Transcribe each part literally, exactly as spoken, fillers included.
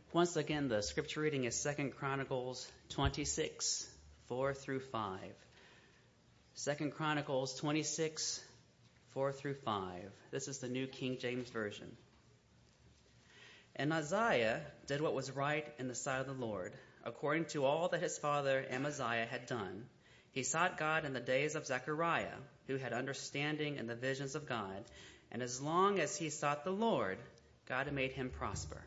Once again, the scripture reading is Second Chronicles twenty-six, four through five. Second Chronicles twenty-six, four through five. This is the New King James Version. And Uzziah did what was right in the sight of the Lord, according to all that his father Amaziah had done. He sought God in the days of Zechariah, who had understanding in the visions of God, and as long as he sought the Lord, God made him prosper.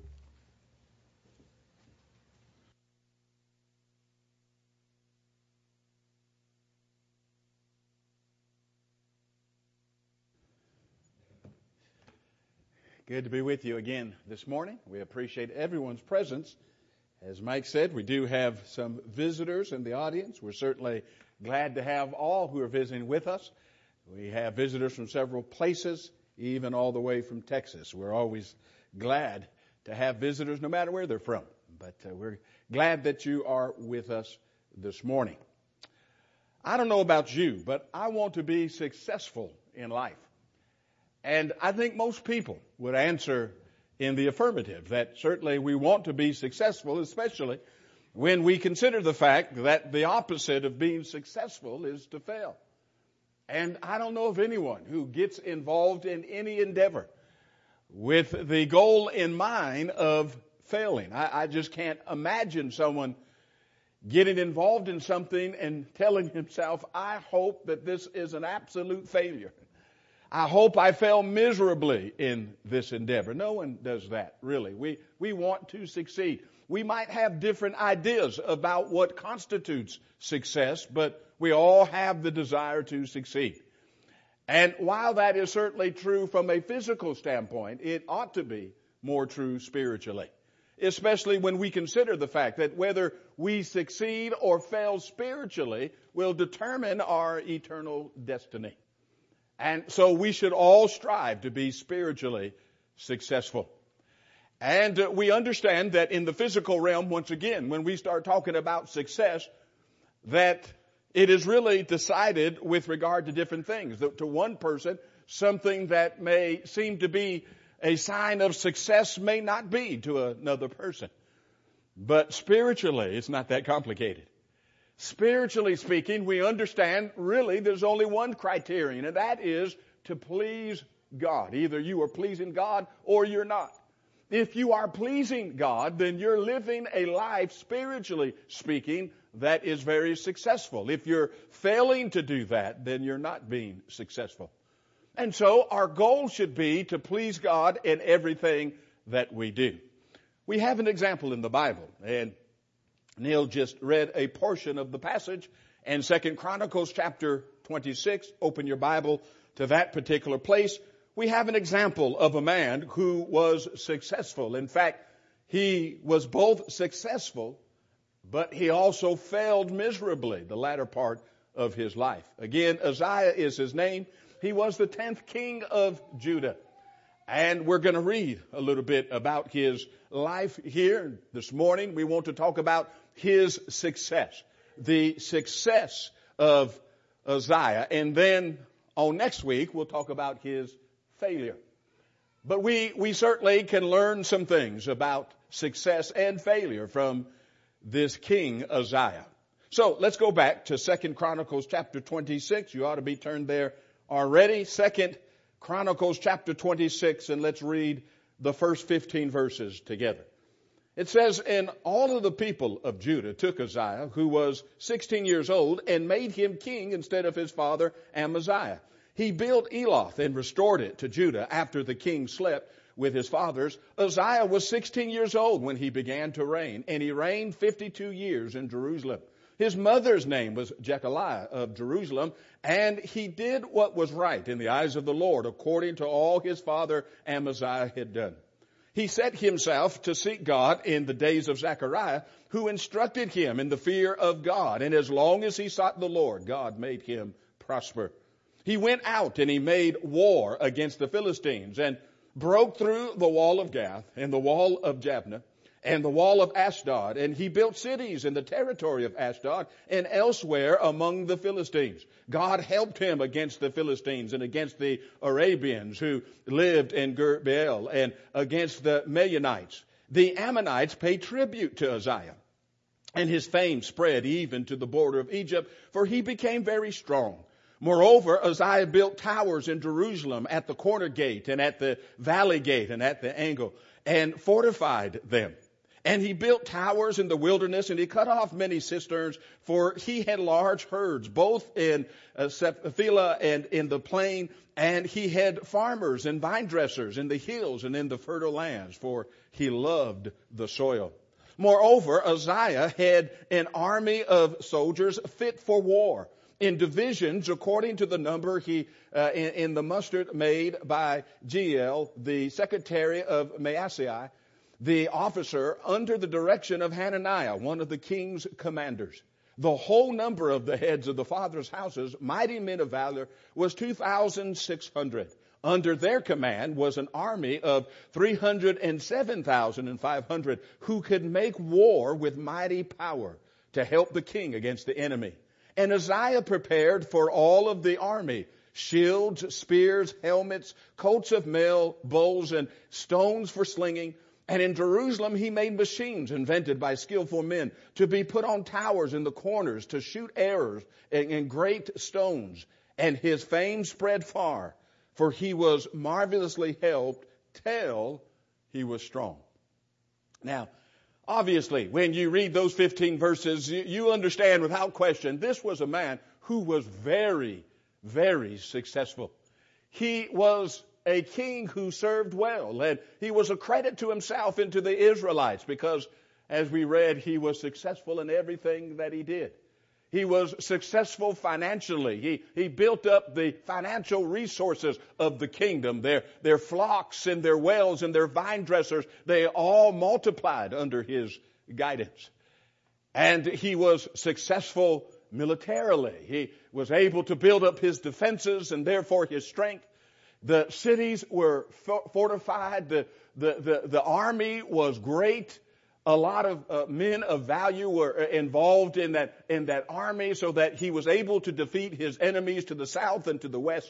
Good to be with you again this morning. We appreciate everyone's presence. As Mike said, we do have some visitors in the audience. We're certainly glad to have all who are visiting with us. We have visitors from several places, even all the way from Texas. We're always glad to have visitors no matter where they're from. But uh, we're glad that you are with us this morning. I don't know about you, but I want to be successful in life. And I think most people would answer in the affirmative, that certainly we want to be successful, especially when we consider the fact that the opposite of being successful is to fail. And I don't know of anyone who gets involved in any endeavor with the goal in mind of failing. I, I just can't imagine someone getting involved in something and telling himself, I hope that this is an absolute failure. I hope I fail miserably in this endeavor. No one does that, really. We, we want to succeed. We might have different ideas about what constitutes success, but we all have the desire to succeed. And while that is certainly true from a physical standpoint, it ought to be more true spiritually, especially when we consider the fact that whether we succeed or fail spiritually will determine our eternal destiny. And so we should all strive to be spiritually successful. And uh, we understand that in the physical realm, once again, when we start talking about success, that it is really decided with regard to different things. To one person, something that may seem to be a sign of success may not be to another person. But spiritually, it's not that complicated. Spiritually speaking, we understand really there's only one criterion, and that is to please God. Either you are pleasing God or you're not. If you are pleasing God, then you're living a life, spiritually speaking, that is very successful. If you're failing to do that, then you're not being successful. And so our goal should be to please God in everything that we do. We have an example in the Bible, and Neil just read a portion of the passage in Second Chronicles chapter twenty-six. Open your Bible to that particular place. We have an example of a man who was successful. In fact, he was both successful, but he also failed miserably the latter part of his life. Again, Uzziah is his name. He was the tenth king of Judah. And we're going to read a little bit about his life here this morning. We want to talk about his success, the success of Uzziah. And then on next week, we'll talk about his failure. But we, we certainly can learn some things about success and failure from this king Uzziah. So let's go back to Second Chronicles chapter twenty-six. You ought to be turned there already. Second Chronicles chapter twenty-six, and let's read the first fifteen verses together. It says, and all of the people of Judah took Uzziah, who was sixteen years old, and made him king instead of his father Amaziah. He built Eloth and restored it to Judah after the king slept with his fathers. Uzziah was sixteen years old when he began to reign, and he reigned fifty-two years in Jerusalem. His mother's name was Jechaliah of Jerusalem, and he did what was right in the eyes of the Lord, according to all his father Amaziah had done. He set himself to seek God in the days of Zechariah, who instructed him in the fear of God, and as long as he sought the Lord, God made him prosper. He went out and he made war against the Philistines, and broke through the wall of Gath and the wall of Jabneh, and the wall of Ashdod, and he built cities in the territory of Ashdod and elsewhere among the Philistines. God helped him against the Philistines and against the Arabians who lived in Gur Baal and against the Meunites. the Ammonites paid tribute to Uzziah. And his fame spread even to the border of Egypt, for he became very strong. Moreover, Uzziah built towers in Jerusalem at the corner gate and at the valley gate and at the angle, and fortified them. And he built towers in the wilderness, and he cut off many cisterns, for he had large herds, both in uh, Sephilah and in the plain, and he had farmers and vine dressers in the hills and in the fertile lands, for he loved the soil. Moreover, Uzziah had an army of soldiers fit for war, in divisions according to the number he uh, in, in the muster made by Jeiel, the secretary of Maaseiah, the officer under the direction of Hananiah, one of the king's commanders. The whole number of the heads of the fathers' houses, mighty men of valor, was two thousand six hundred. Under their command was an army of three hundred seven thousand five hundred who could make war with mighty power to help the king against the enemy. And Uzziah prepared for all of the army shields, spears, helmets, coats of mail, bows, and stones for slinging. And in Jerusalem he made machines invented by skillful men to be put on towers in the corners to shoot arrows and great stones. And his fame spread far, for he was marvelously helped till he was strong. Now, obviously, when you read those fifteen verses, you, you understand without question, this was a man who was very, very successful. He was a king who served well, and he was a credit to himself and to the Israelites because, as we read, he was successful in everything that he did. He was successful financially. He, he built up the financial resources of the kingdom. Their, their flocks and their wells and their vine dressers, they all multiplied under his guidance. And he was successful militarily. He was able to build up his defenses and therefore his strength. The cities were fortified. The, the, the, the army was great. A lot of uh, men of value were involved in that, in that army so that he was able to defeat his enemies to the south and to the west.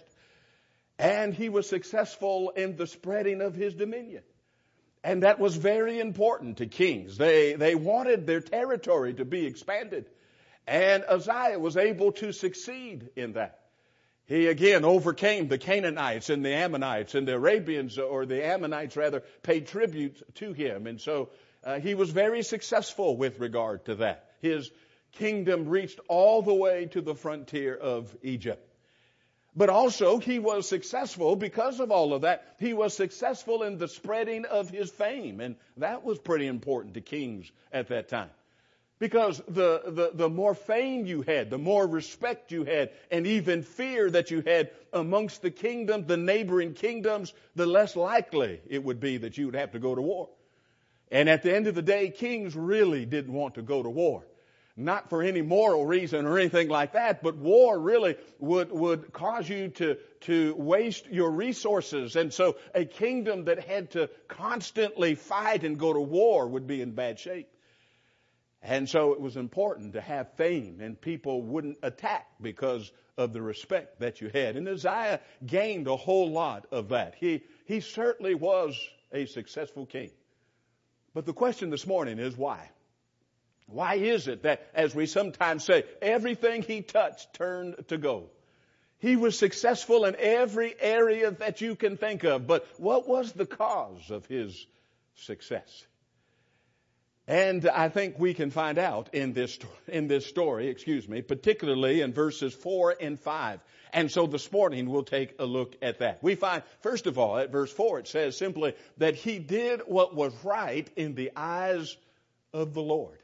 And he was successful in the spreading of his dominion. And that was very important to kings. They, they wanted their territory to be expanded. And Uzziah was able to succeed in that. He again overcame the Canaanites and the Ammonites, and the Arabians, or the Ammonites rather, paid tribute to him. And so Uh, he was very successful with regard to that. His kingdom reached all the way to the frontier of Egypt. But also he was successful because of all of that. He was successful in the spreading of his fame. And that was pretty important to kings at that time. Because the, the, the more fame you had, the more respect you had, and even fear that you had amongst the kingdom, the neighboring kingdoms, the less likely it would be that you would have to go to war. And at the end of the day, kings really didn't want to go to war. Not for any moral reason or anything like that, but war really would, would cause you to, to waste your resources. And so a kingdom that had to constantly fight and go to war would be in bad shape. And so it was important to have fame, and people wouldn't attack because of the respect that you had. And Uzziah gained a whole lot of that. He, he certainly was a successful king. But the question this morning is why? Why is it that, as we sometimes say, everything he touched turned to gold? He was successful in every area that you can think of, but what was the cause of his success? And I think we can find out in this, in this story, excuse me, particularly in verses four and five. And so this morning we'll take a look at that. We find, first of all, at verse four, it says simply that he did what was right in the eyes of the Lord.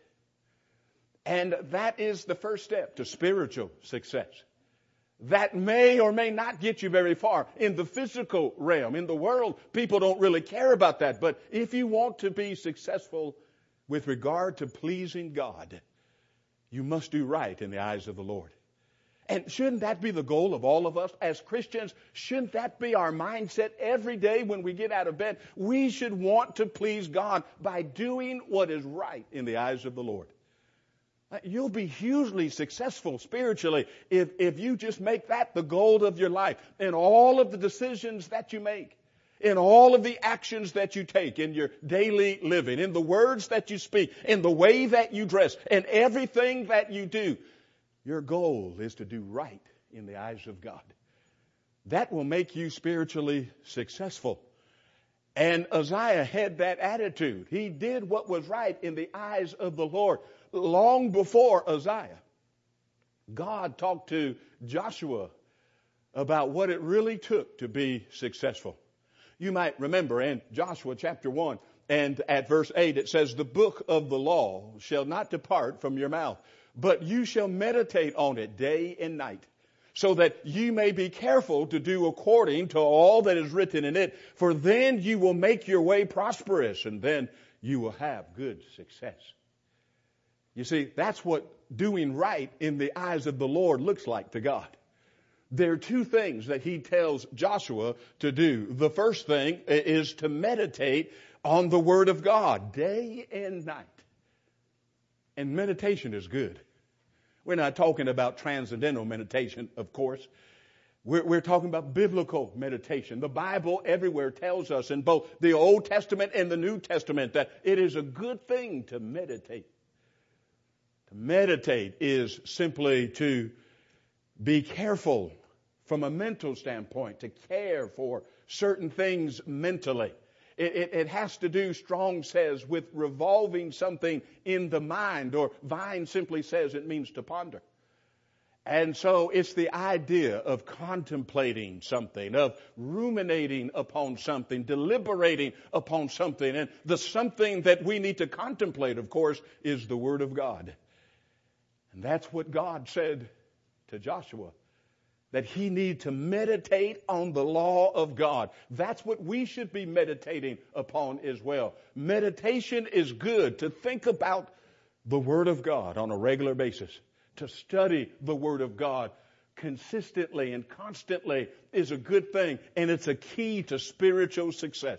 And that is the first step to spiritual success. That may or may not get you very far. In the physical realm, in the world, people don't really care about that. But if you want to be successful with regard to pleasing God, you must do right in the eyes of the Lord. And shouldn't that be the goal of all of us as Christians? Shouldn't that be our mindset every day when we get out of bed? We should want to please God by doing what is right in the eyes of the Lord. You'll be hugely successful spiritually if, if you just make that the goal of your life in all of the decisions that you make. in all of the actions that you take, in your daily living, in the words that you speak, in the way that you dress, in everything that you do, your goal is to do right in the eyes of God. That will make you spiritually successful. And Uzziah had that attitude. He did what was right in the eyes of the Lord. Long before Uzziah, God talked to Joshua about what it really took to be successful. You might remember in Joshua chapter one and at verse eight it says, "The book of the law shall not depart from your mouth, but you shall meditate on it day and night, so that you may be careful to do according to all that is written in it. For then you will make your way prosperous, and then you will have good success." You see, that's what doing right in the eyes of the Lord looks like to God. There are two things that he tells Joshua to do. The first thing is to meditate on the Word of God day and night. And meditation is good. We're not talking about transcendental meditation, of course. We're, we're talking about biblical meditation. The Bible everywhere tells us in both the Old Testament and the New Testament that it is a good thing to meditate. To meditate is simply to be careful from a mental standpoint, to care for certain things mentally. It, it, it has to do, Strong says, with revolving something in the mind, or Vine simply says it means to ponder. And so it's the idea of contemplating something, of ruminating upon something, deliberating upon something. And the something that we need to contemplate, of course, is the Word of God. And that's what God said to Joshua, that he need to meditate on the law of God. That's what we should be meditating upon as well. Meditation is good, to think about the Word of God on a regular basis. To study the Word of God consistently and constantly is a good thing, and it's a key to spiritual success.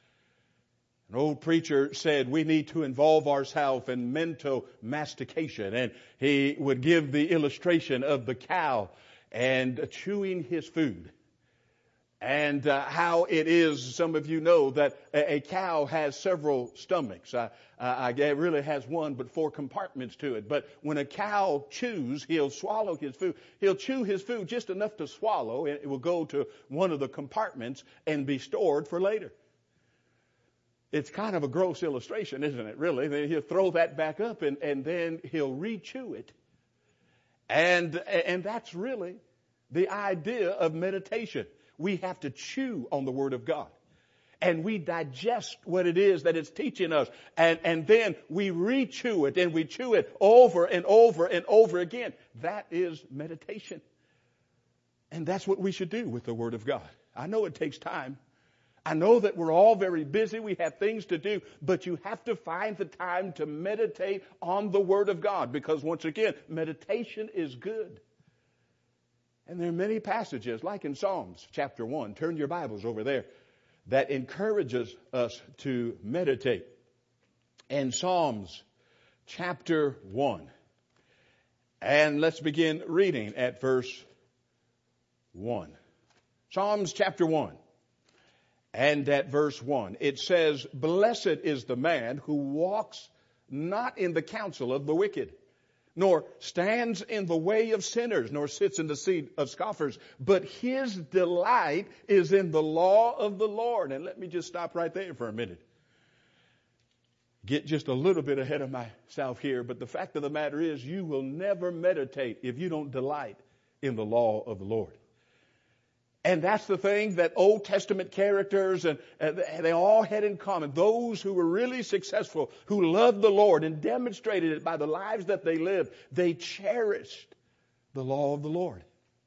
An old preacher said we need to involve ourselves in mental mastication, and he would give the illustration of the cow and chewing his food. And uh, how it is, some of you know that a, a cow has several stomachs. Uh, uh, it really has one, but four compartments to it. But when a cow chews, he'll swallow his food. He'll chew his food just enough to swallow, and it will go to one of the compartments and be stored for later. It's kind of a gross illustration, isn't it, really? Then he'll throw that back up, and, and then he'll re-chew it. And, and that's really the idea of meditation. We have to chew on the Word of God. And we digest what it is that it's teaching us. And, and then we re-chew it, and we chew it over and over and over again. That is meditation. And that's what we should do with the Word of God. I know it takes time. I know that we're all very busy. We have things to do. But you have to find the time to meditate on the Word of God. Because once again, meditation is good. And there are many passages, like in Psalms chapter one, turn your Bibles over there, that encourages us to meditate. In Psalms chapter one. And let's begin reading at verse one. Psalms chapter one. And at verse one, it says, "Blessed is the man who walks not in the counsel of the wicked, nor stands in the way of sinners, nor sits in the seat of scoffers. But his delight is in the law of the Lord." And let me just stop right there for a minute. Get just a little bit ahead of myself here, but the fact of the matter is you will never meditate if you don't delight in the law of the Lord. And that's the thing that Old Testament characters, and uh, they all had in common. Those who were really successful, who loved the Lord and demonstrated it by the lives that they lived, they cherished the law of the Lord.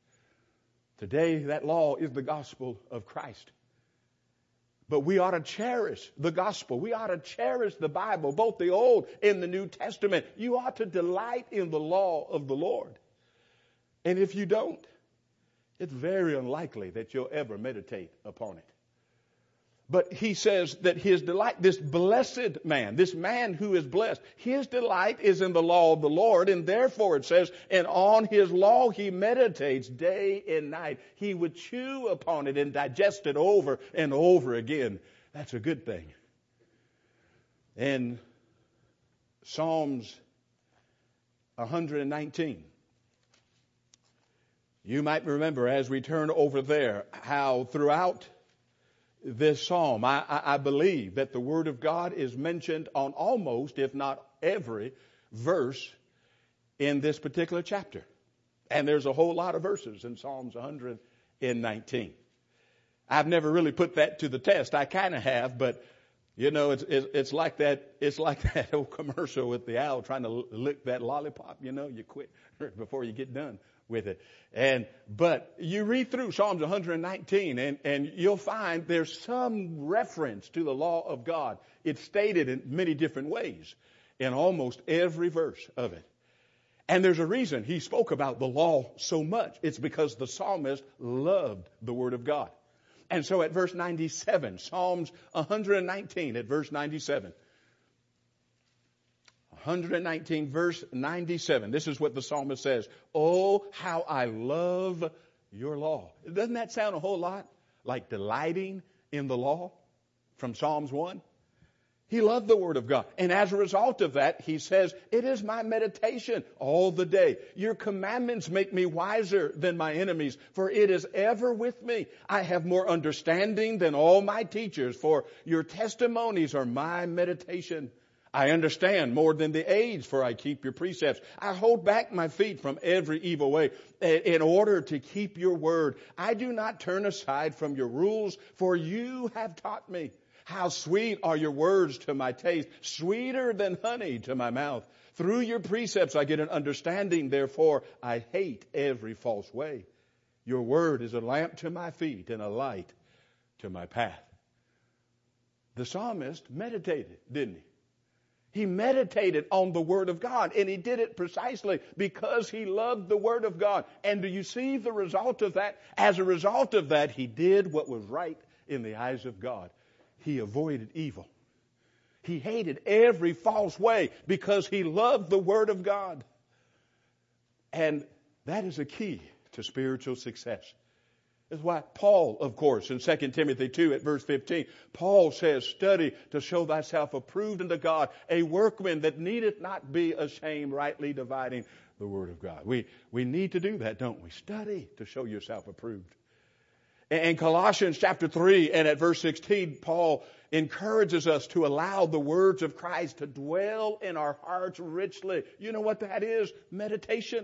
Today, that law is the gospel of Christ. But we ought to cherish the gospel. We ought to cherish the Bible, both the Old and the New Testament. You ought to delight in the law of the Lord. And if you don't, it's very unlikely that you'll ever meditate upon it. But he says that his delight, this blessed man, this man who is blessed, his delight is in the law of the Lord. And therefore it says, and on his law he meditates day and night. He would chew upon it and digest it over and over again. That's a good thing. In Psalms one nineteen, you might remember as we turn over there how throughout this psalm, I, I, I believe that the Word of God is mentioned on almost, if not every, verse in this particular chapter. And there's a whole lot of verses in Psalms one nineteen. I've never really put that to the test. I kind of have, but you know, it's, it's it's like that. It's like that old commercial with the owl trying to lick that lollipop. You know, you quit before you get done with it. And but you read through Psalms one nineteen, and and you'll find there's some reference to the law of God. It's stated in many different ways in almost every verse of it. And there's a reason he spoke about the law so much. It's because the psalmist loved the Word of God. And so at verse ninety-seven, Psalms one nineteen at verse ninety-seven. one nineteen verse ninety-seven. This is what the psalmist says. Oh, how I love your law. Doesn't that sound a whole lot like delighting in the law from Psalms one? He loved the Word of God. And as a result of that, he says, it is my meditation all the day. Your commandments make me wiser than my enemies, for it is ever with me. I have more understanding than all my teachers, for your testimonies are my meditation. I understand more than the age, for I keep your precepts. I hold back my feet from every evil way in order to keep your word. I do not turn aside from your rules, for you have taught me. How sweet are your words to my taste, sweeter than honey to my mouth. Through your precepts I get an understanding, therefore I hate every false way. Your word is a lamp to my feet and a light to my path. The psalmist meditated, didn't he? He meditated on the Word of God, and he did it precisely because he loved the Word of God. And do you see the result of that? As a result of that, he did what was right in the eyes of God. He avoided evil. He hated every false way because he loved the Word of God. And that is a key to spiritual success. That's why Paul, of course, in Second Timothy two at verse fifteen, Paul says, study to show thyself approved unto God, a workman that needeth not be ashamed, rightly dividing the Word of God. We, we need to do that, don't we? Study to show yourself approved. In Colossians chapter three and at verse sixteen, Paul encourages us to allow the words of Christ to dwell in our hearts richly. You know what that is? Meditation.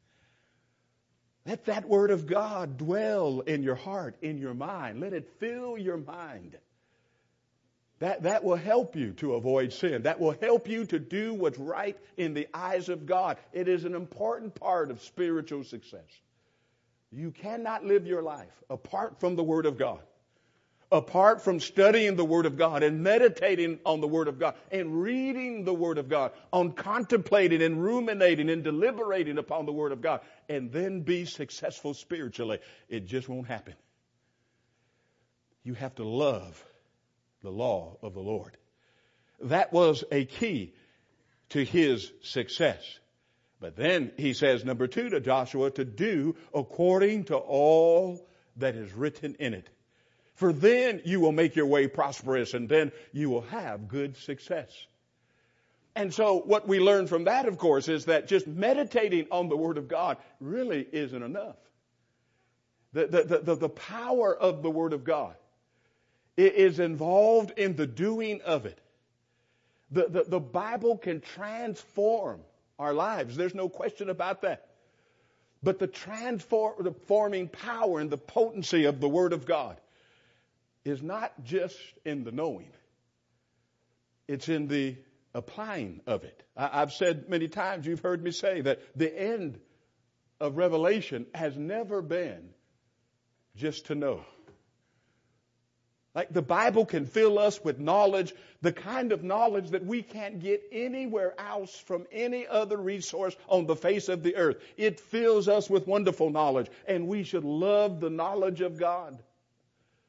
Let that Word of God dwell in your heart, in your mind. Let it fill your mind. That, that will help you to avoid sin. That will help you to do what's right in the eyes of God. It is an important part of spiritual success. You cannot live your life apart from the Word of God, apart from studying the Word of God and meditating on the Word of God and reading the Word of God, on contemplating and ruminating and deliberating upon the Word of God, and then be successful spiritually. It just won't happen. You have to love the law of the Lord. That was a key to his success. But then he says, number two, to Joshua, to do according to all that is written in it. For then you will make your way prosperous, and then you will have good success. And so what we learn from that, of course, is that just meditating on the Word of God really isn't enough. The, the, the, the power of the Word of God is involved in the doing of it. The, the, the Bible can transform our lives. There's no question about that. But the transforming power and the potency of the Word of God is not just in the knowing. It's in the applying of it. I've said many times, you've heard me say that the end of Revelation has never been just to know. Like the Bible can fill us with knowledge, the kind of knowledge that we can't get anywhere else from any other resource on the face of the earth. It fills us with wonderful knowledge, and we should love the knowledge of God.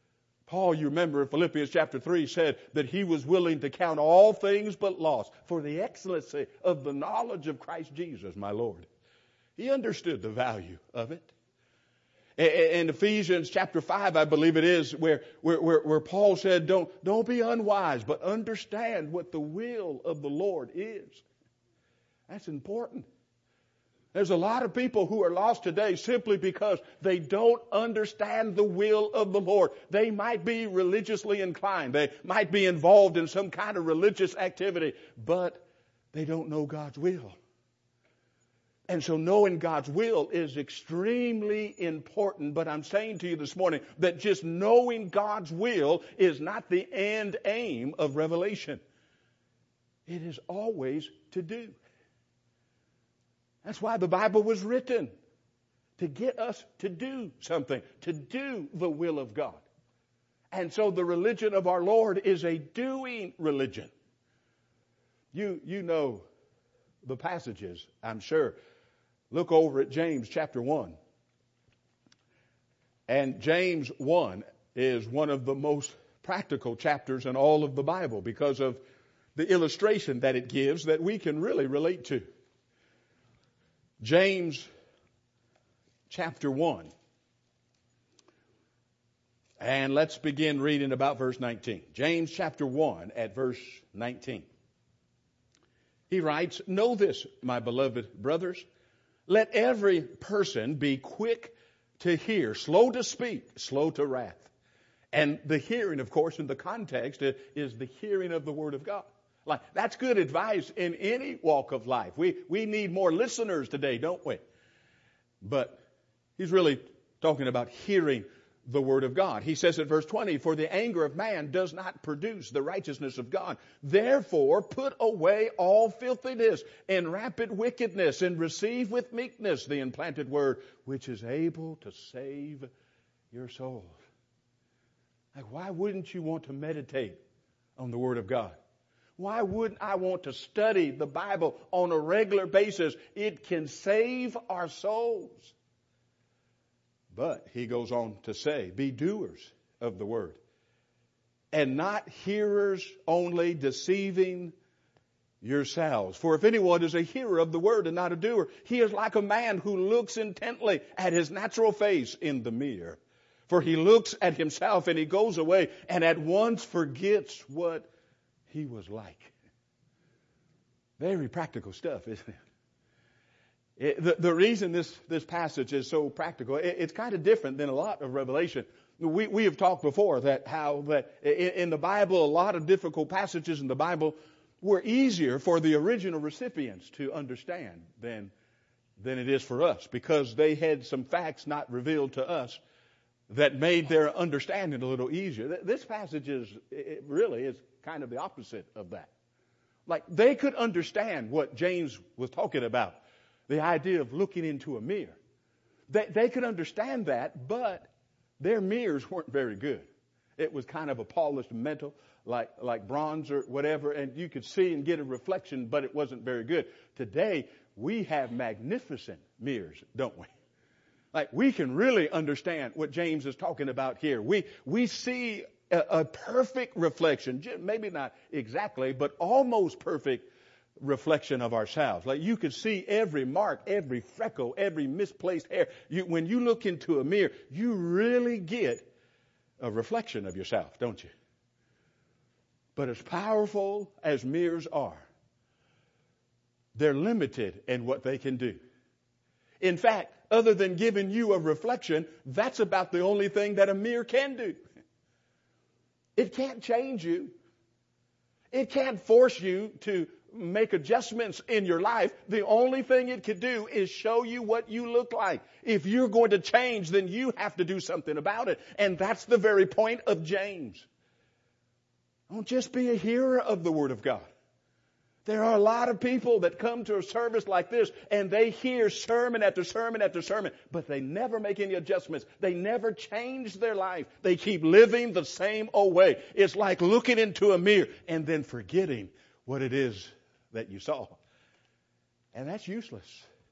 Paul, you remember in Philippians chapter three, said that he was willing to count all things but loss for the excellency of the knowledge of Christ Jesus, my Lord. He understood the value of it. In Ephesians chapter five, I believe it is, where, where, where, where Paul said, don't, don't be unwise, but understand what the will of the Lord is. That's important. There's a lot of people who are lost today simply because they don't understand the will of the Lord. They might be religiously inclined. They might be involved in some kind of religious activity, but they don't know God's will. And so knowing God's will is extremely important. But I'm saying to you this morning that just knowing God's will is not the end aim of revelation. It is always to do. That's why the Bible was written, to get us to do something, to do the will of God. And so the religion of our Lord is a doing religion. You, you know the passages, I'm sure. Look over at James chapter one. And James one is one of the most practical chapters in all of the Bible because of the illustration that it gives that we can really relate to. James chapter one. And let's begin reading about verse nineteen. James chapter one at verse nineteen. He writes, "Know this, my beloved brothers, let every person be quick to hear, slow to speak, slow to wrath." And the hearing, of course, in the context is the hearing of the Word of God. Like, that's good advice in any walk of life. We, we need more listeners today, don't we? But he's really talking about hearing the Word of God. He says in verse twenty, "For the anger of man does not produce the righteousness of God. Therefore, put away all filthiness and rampant wickedness and receive with meekness the implanted Word, which is able to save your souls." Like, why wouldn't you want to meditate on the Word of God? Why wouldn't I want to study the Bible on a regular basis? It can save our souls. But he goes on to say, "Be doers of the word, and not hearers only, deceiving yourselves. For if anyone is a hearer of the word and not a doer, he is like a man who looks intently at his natural face in the mirror. For he looks at himself and he goes away and at once forgets what he was like." Very practical stuff, isn't it? It, the, the reason this, this passage is so practical, it, it's kind of different than a lot of Revelation. We, we have talked before that how that in, in the Bible, a lot of difficult passages in the Bible were easier for the original recipients to understand than, than it is for us, because they had some facts not revealed to us that made their understanding a little easier. This passage is, it really is kind of the opposite of that. Like, they could understand what James was talking about. The idea of looking into a mirror. They, they could understand that, but their mirrors weren't very good. It was kind of a polished metal, like, like bronze or whatever, and you could see and get a reflection, but it wasn't very good. Today, we have magnificent mirrors, don't we? Like, we can really understand what James is talking about here. We, we see a, a perfect reflection, maybe not exactly, but almost perfect reflection of ourselves. Like, you could see every mark, every freckle, every misplaced hair. You, when you look into a mirror, you really get a reflection of yourself, don't you? But as powerful as mirrors are, they're limited in what they can do. In fact, other than giving you a reflection, that's about the only thing that a mirror can do. It can't change you. It can't force you to make adjustments in your life. The only thing it could do is show you what you look like. If you're going to change, then you have to do something about it. And that's the very point of James. Don't just be a hearer of the Word of God. There are a lot of people that come to a service like this and they hear sermon after sermon after sermon, but they never make any adjustments. They never change their life. They keep living the same old way. It's like looking into a mirror and then forgetting what it is that you saw. And that's useless.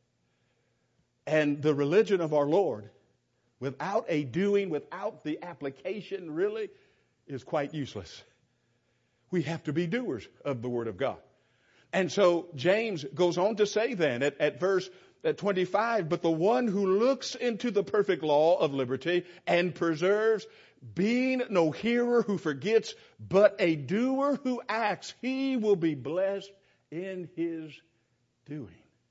And the religion of our Lord, without a doing, without the application, really, is quite useless. We have to be doers of the Word of God. And so James goes on to say then at, at verse at twenty-five, but the one who looks into the perfect law of liberty and preserves, being no hearer who forgets, but a doer who acts, he will be blessed in his doing.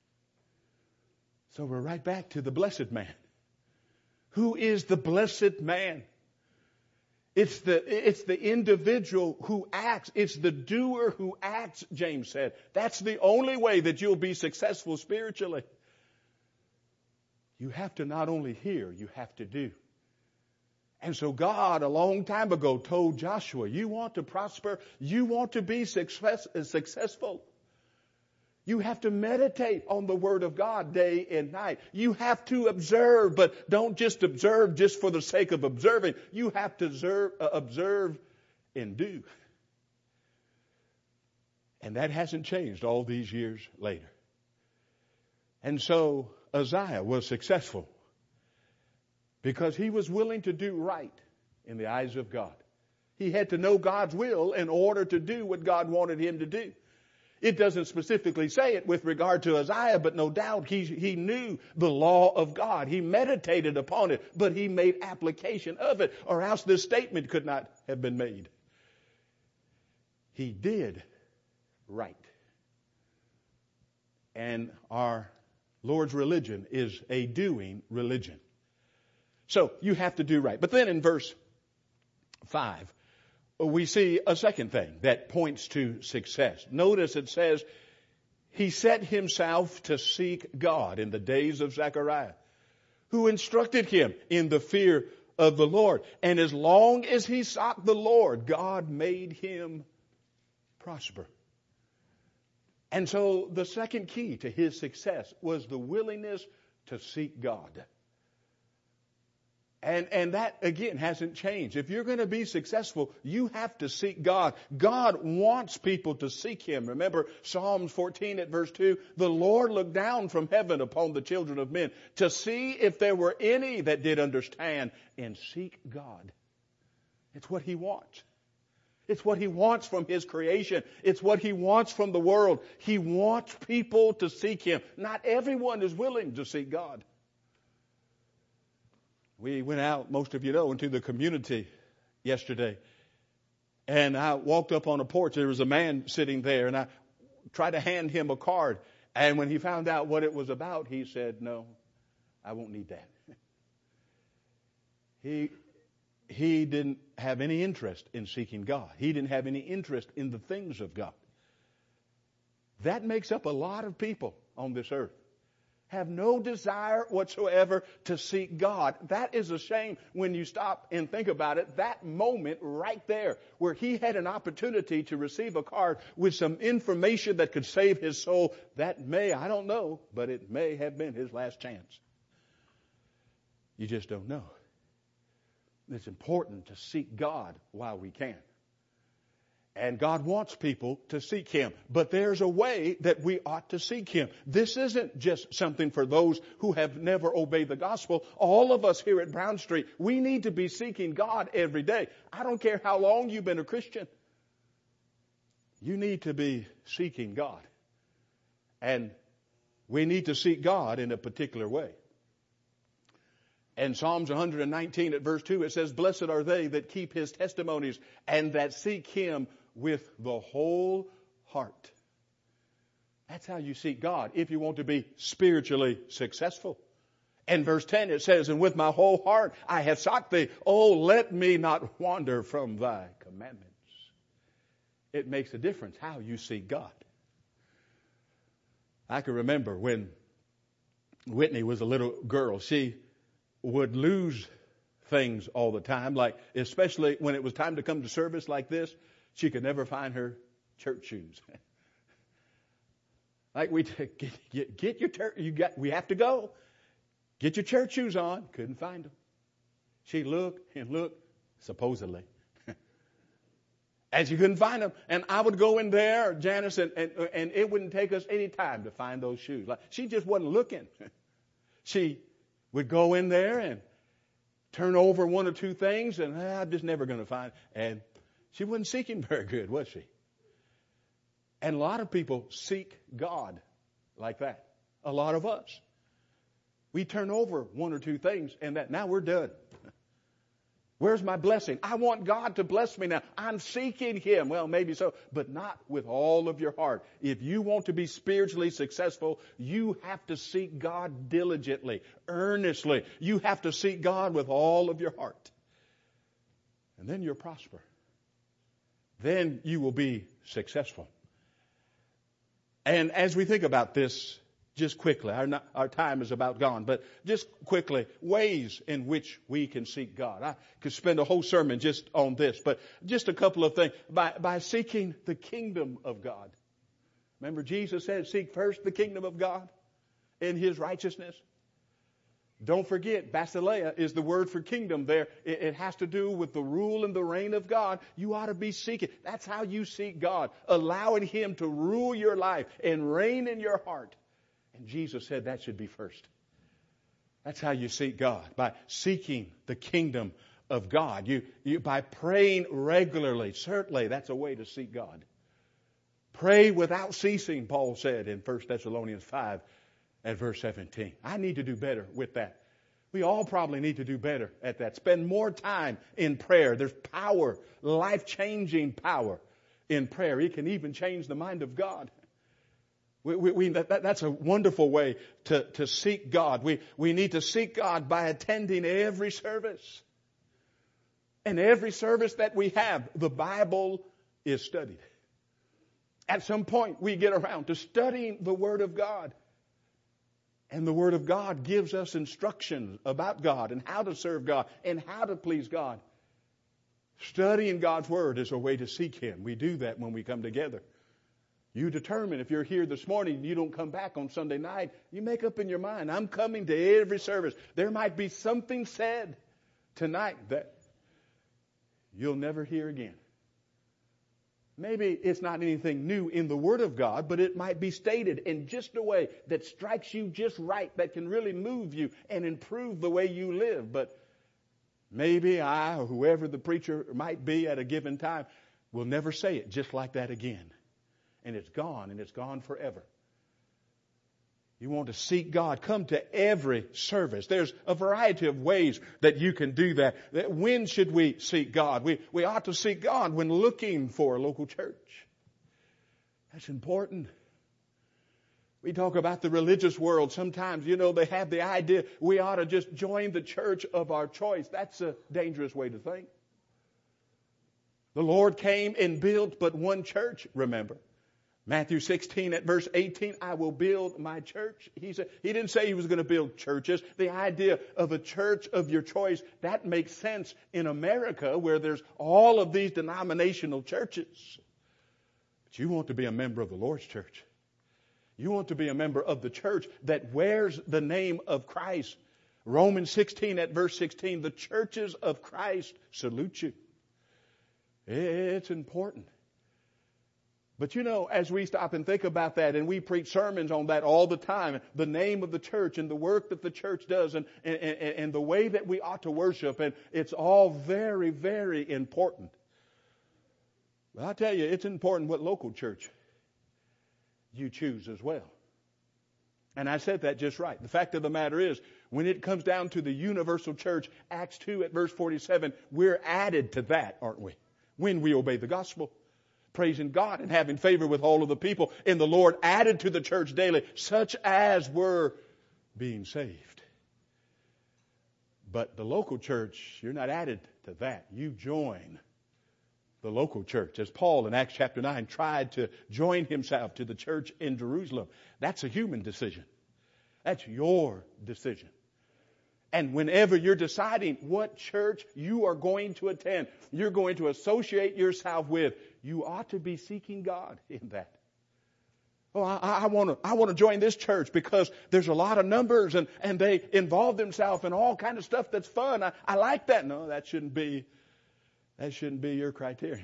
So we're right back to the blessed man. Who is the blessed man? It's the, it's the individual who acts. It's the doer who acts, James said. That's the only way that you'll be successful spiritually. You have to not only hear, you have to do. And so God, a long time ago, told Joshua, you want to prosper, you want to be success, successful. You have to meditate on the Word of God day and night. You have to observe, but don't just observe just for the sake of observing. You have to observe, uh, observe and do. And that hasn't changed all these years later. And so Uzziah was successful because he was willing to do right in the eyes of God. He had to know God's will in order to do what God wanted him to do. It doesn't specifically say it with regard to Uzziah, but no doubt he, he knew the law of God. He meditated upon it, but he made application of it, or else this statement could not have been made. He did right. And our Lord's religion is a doing religion. So you have to do right. But then in verse five, we see a second thing that points to success. Notice it says, he set himself to seek God in the days of Zechariah, who instructed him in the fear of the Lord. And as long as he sought the Lord, God made him prosper. And so the second key to his success was the willingness to seek God. And, and that, again, hasn't changed. If you're going to be successful, you have to seek God. God wants people to seek Him. Remember Psalms fourteen at verse two, the Lord looked down from heaven upon the children of men to see if there were any that did understand and seek God. It's what He wants. It's what He wants from His creation. It's what He wants from the world. He wants people to seek Him. Not everyone is willing to seek God. We went out, most of you know, into the community yesterday. And I walked up on a porch. There was a man sitting there, and I tried to hand him a card. And when he found out what it was about, he said, no, I won't need that. He, he didn't have any interest in seeking God. He didn't have any interest in the things of God. That makes up a lot of people on this earth. Have no desire whatsoever to seek God. That is a shame when you stop and think about it. That moment right there where he had an opportunity to receive a card with some information that could save his soul, that may, I don't know, but it may have been his last chance. You just don't know. It's important to seek God while we can. And God wants people to seek Him. But there's a way that we ought to seek Him. This isn't just something for those who have never obeyed the gospel. All of us here at Brown Street, we need to be seeking God every day. I don't care how long you've been a Christian. You need to be seeking God. And we need to seek God in a particular way. In Psalms one nineteen at verse two, it says, blessed are they that keep His testimonies and that seek Him with the whole heart. That's how you seek God if you want to be spiritually successful. In verse ten it says, and with my whole heart I have sought Thee. Oh, let me not wander from Thy commandments. It makes a difference how you seek God. I can remember when Whitney was a little girl, she would lose things all the time, like especially when it was time to come to service like this, she could never find her church shoes. Like we get, get, get your church, you got, we have to go. Get your church shoes on. Couldn't find them. She looked and looked, supposedly, and she couldn't find them. And I would go in there, Janice, and, and and it wouldn't take us any time to find those shoes. Like she just wasn't looking. She would go in there and turn over one or two things, and ah, I'm just never going to find. And she wasn't seeking very good, was she? And a lot of people seek God like that. A lot of us. We turn over one or two things, and that now we're done. Where's my blessing? I want God to bless me now. I'm seeking Him. Well, maybe so, but not with all of your heart. If you want to be spiritually successful, you have to seek God diligently, earnestly. You have to seek God with all of your heart. And then you'll prosper. Then you will be successful. And as we think about this, just quickly, our, not, our time is about gone, but just quickly, ways in which we can seek God. I could spend a whole sermon just on this, but just a couple of things. By, by seeking the kingdom of God. Remember Jesus said, seek first the kingdom of God and His righteousness. Don't forget, basileia is the word for kingdom there. It, it has to do with the rule and the reign of God. You ought to be seeking. That's how you seek God, allowing Him to rule your life and reign in your heart. And Jesus said that should be first. That's how you seek God, by seeking the kingdom of God. You, you by praying regularly. Certainly, that's a way to seek God. Pray without ceasing, Paul said in First Thessalonians five at verse seventeen. I need to do better with that. We all probably need to do better at that. Spend more time in prayer. There's power, life-changing power in prayer. It can even change the mind of God. We, we, we, that, that's a wonderful way to, to seek God. We, we need to seek God by attending every service. And every service that we have, the Bible is studied. At some point, we get around to studying the Word of God. And the Word of God gives us instructions about God and how to serve God and how to please God. Studying God's Word is a way to seek Him. We do that when we come together. You determine if you're here this morning, you don't come back on Sunday night, you make up in your mind, I'm coming to every service. There might be something said tonight that you'll never hear again. Maybe it's not anything new in the Word of God, but it might be stated in just a way that strikes you just right, that can really move you and improve the way you live. But maybe I or whoever the preacher might be at a given time will never say it just like that again. And it's gone, and it's gone forever. You want to seek God, come to every service. There's a variety of ways that you can do that. When should we seek God? We, we ought to seek God when looking for a local church. That's important. We talk about the religious world. Sometimes, you know, they have the idea we ought to just join the church of our choice. That's a dangerous way to think. The Lord came and built but one church, remember. Matthew sixteen at verse eighteen, I will build my church. He said, he didn't say he was going to build churches. The idea of a church of your choice, that makes sense in America where there's all of these denominational churches. But you want to be a member of the Lord's church. You want to be a member of the church that wears the name of Christ. Romans sixteen at verse sixteen, the churches of Christ salute you. It's important. But you know, as we stop and think about that, and we preach sermons on that all the time, the name of the church and the work that the church does and, and, and the way that we ought to worship, and it's all very, very important. But I tell you, it's important what local church you choose as well. And I said that just right. The fact of the matter is, when it comes down to the universal church, Acts two at verse forty-seven, we're added to that, aren't we? When we obey the gospel. Praising God and having favor with all of the people. And the Lord added to the church daily, such as were being saved. But the local church, you're not added to that. You join the local church. As Paul in Acts chapter nine tried to join himself to the church in Jerusalem. That's a human decision. That's your decision. And whenever you're deciding what church you are going to attend, you're going to associate yourself with, you ought to be seeking God in that. Oh, I, I want to I want to join this church because there's a lot of numbers and, and they involve themselves in all kind of stuff that's fun. I, I like that. No, that shouldn't be that shouldn't be your criteria.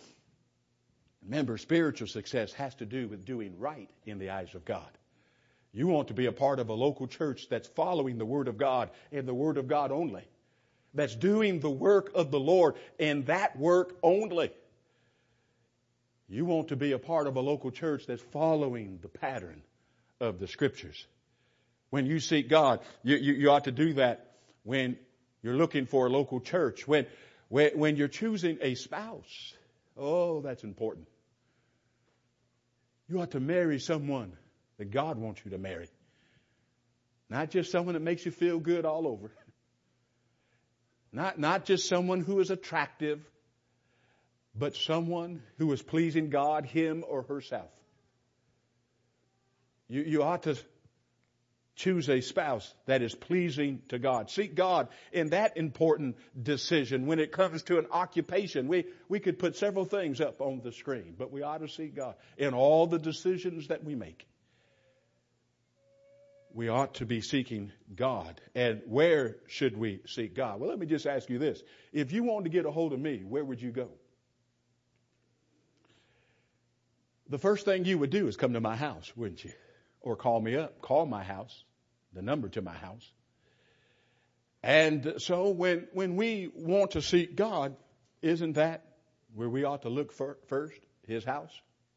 Remember, spiritual success has to do with doing right in the eyes of God. You want to be a part of a local church that's following the Word of God and the Word of God only. That's doing the work of the Lord and that work only. You want to be a part of a local church that's following the pattern of the Scriptures. When you seek God, you, you, you ought to do that when you're looking for a local church. When, when, when you're choosing a spouse. Oh, that's important. You ought to marry someone that God wants you to marry. Not just someone that makes you feel good all over. Not, not just someone who is attractive, but someone who is pleasing God, him or herself. You, you ought to choose a spouse that is pleasing to God. Seek God in that important decision. When it comes to an occupation, we, we could put several things up on the screen, but we ought to seek God in all the decisions that we make. We ought to be seeking God. And where should we seek God? Well, let me just ask you this. If you wanted to get a hold of me, where would you go? The first thing you would do is come to my house, wouldn't you? Or call me up. Call my house, the number to my house. And so when, when we want to seek God, isn't that where we ought to look for, first? His house?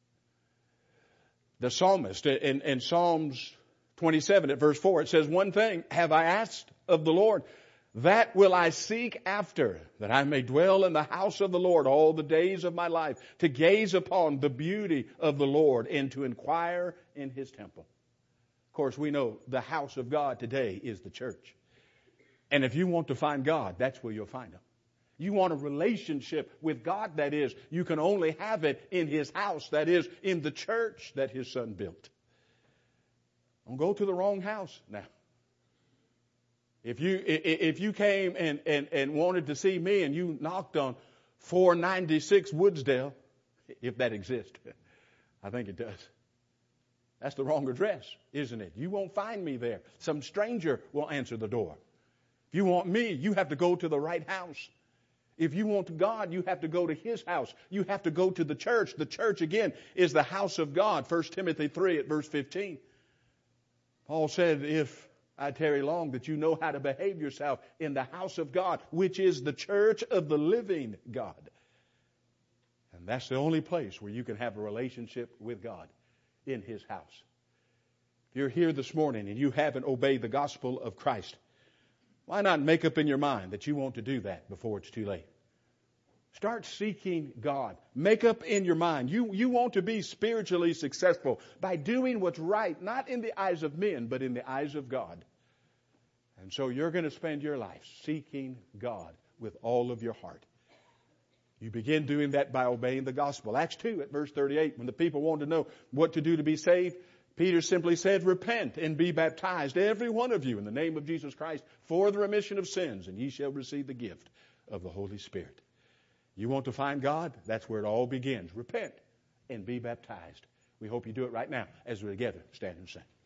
The psalmist in, in Psalms twenty-seven at verse four, it says, one thing have I asked of the Lord, that will I seek after, that I may dwell in the house of the Lord all the days of my life, to gaze upon the beauty of the Lord and to inquire in his temple. Of course, we know the house of God today is the church. And if you want to find God, that's where you'll find him. You want a relationship with God, that is, you can only have it in his house, that is, in the church that his son built. Don't go to the wrong house now. If you if you came and, and, and wanted to see me and you knocked on four ninety-six Woodsdale, if that exists, I think it does. That's the wrong address, isn't it? You won't find me there. Some stranger will answer the door. If you want me, you have to go to the right house. If you want God, you have to go to his house. You have to go to the church. The church, again, is the house of God. First Timothy three at verse fifteen. Paul said, if I tarry long, that you know how to behave yourself in the house of God, which is the church of the living God. And that's the only place where you can have a relationship with God, in his house. If you're here this morning and you haven't obeyed the gospel of Christ, why not make up in your mind that you want to do that before it's too late? Start seeking God. Make up in your mind. You, you want to be spiritually successful by doing what's right, not in the eyes of men, but in the eyes of God. And so you're going to spend your life seeking God with all of your heart. You begin doing that by obeying the gospel. Acts two at verse thirty-eight, when the people wanted to know what to do to be saved, Peter simply said, repent and be baptized, every one of you, in the name of Jesus Christ, for the remission of sins, and ye shall receive the gift of the Holy Spirit. You want to find God? That's where it all begins. Repent and be baptized. We hope you do it right now as we together stand and sing.